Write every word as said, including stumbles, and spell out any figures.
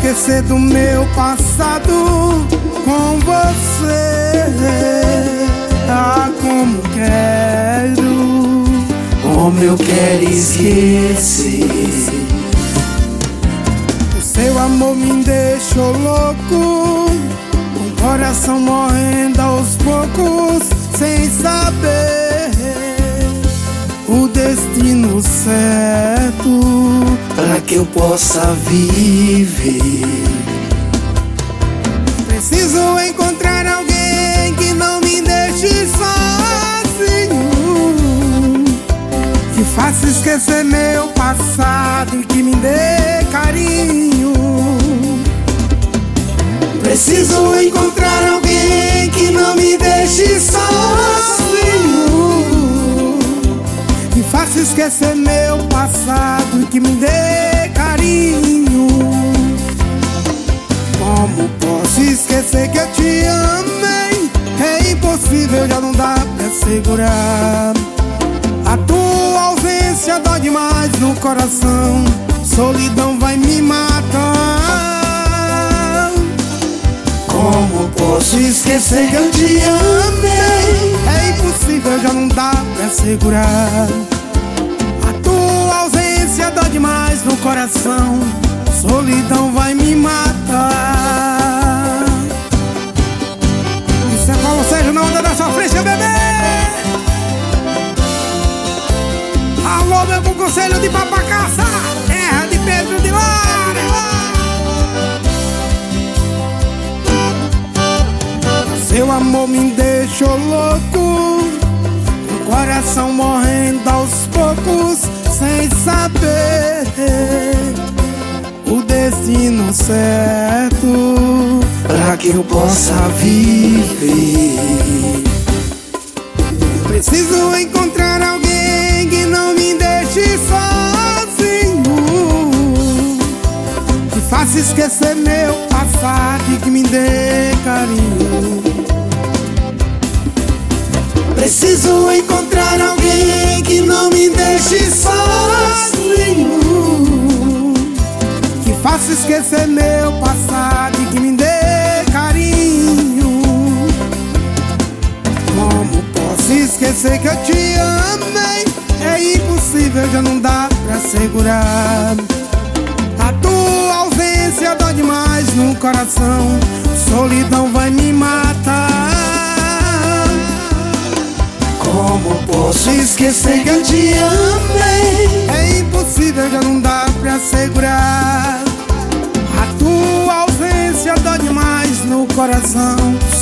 esquecer do meu passado com você. Ah, como quero, como eu quero esquecer. O seu amor me deixou louco, com o coração morrendo aos poucos, sem saber o destino certo para que eu possa viver. Preciso encontrar alguém que não me deixe sozinho, que faça esquecer meu passado e que me dê carinho. Preciso encontrar alguém que não me deixe sozinho, que faça esquecer meu passado e que me dê carinho. Como posso esquecer que eu te amei? É impossível, já não dá pra segurar. A tua ausência dói demais no coração, solidão vai me matar. Como posso esquecer que eu te amei? É impossível, já não dá pra segurar. A tua ausência dói demais no coração, solidão vai me matar. Isso é Paulo Sérgio na onda da sofrência, bebê. Alô, meu bom conselho de Papacaça, terra de Pedro de Lara. Seu amor me deixou louco, o coração morrendo aos poucos, sem saber o destino certo para que eu possa viver. Preciso encontrar alguém que não me deixe sozinho, que faça esquecer meu passado e que me dê carinho. Preciso encontrar alguém que não me deixe sozinho, que faça esquecer meu passado e que me dê carinho. Como posso esquecer que eu te amei? É impossível, já não dá pra segurar. A tua ausência dói demais no coração, solidão vai me matar. Como posso esquecer que eu te amei? É impossível, já não dá pra segurar. A tua ausência dói demais no coração,